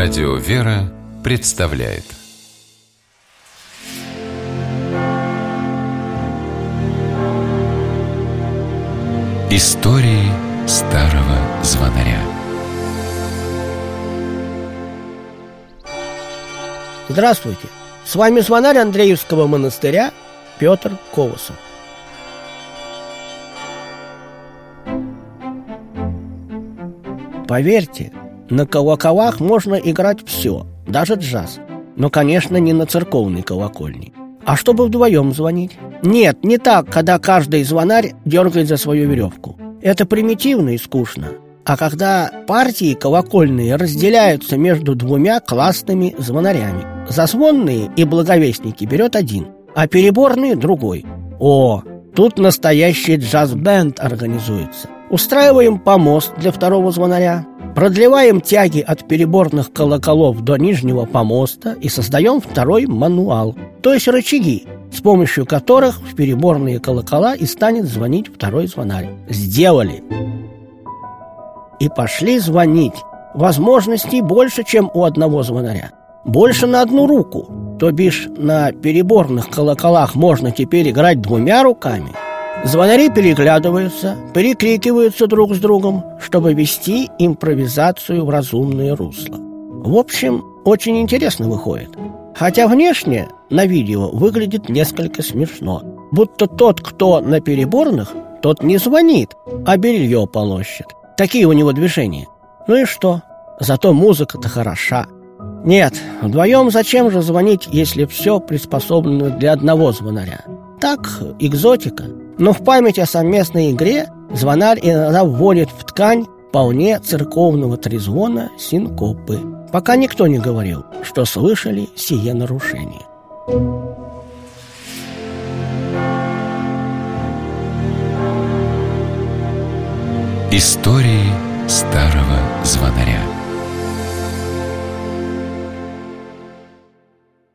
Радио «Вера» представляет Истории старого звонаря. Здравствуйте! С вами звонарь Андреевского монастыря Петр Колосов. Поверьте, на колоколах можно играть все, даже джаз. Но, конечно, не на церковной колокольне. А чтобы вдвоем звонить? Нет, не так, когда каждый звонарь дергает за свою веревку. Это примитивно и скучно. А когда партии колокольные разделяются между двумя классными звонарями. Зазвонные и благовестники берет один, а переборные другой. О, тут настоящий джаз-бенд организуется. Устраиваем помост для второго звонаря, продлеваем тяги от переборных колоколов до нижнего помоста и создаем второй мануал, то есть рычаги, с помощью которых в переборные колокола и станет звонить второй звонарь. Сделали! И пошли звонить. Возможностей больше, чем у одного звонаря. Больше на одну руку. То бишь на переборных колоколах можно теперь играть двумя руками. Звонари переглядываются, перекрикиваются друг с другом, чтобы вести импровизацию в разумное русло. В общем, очень интересно выходит. Хотя внешне на видео выглядит несколько смешно. Будто тот, кто на переборных, тот не звонит, а белье полощет. Такие у него движения. Ну и что? Зато музыка-то хороша. Нет, вдвоем зачем же звонить, если все приспособлено для одного звонаря? Так, экзотика. Но в память о совместной игре звонарь иногда вводит в ткань вполне церковного трезвона синкопы, пока никто не говорил, что слышали сие нарушение. Истории старого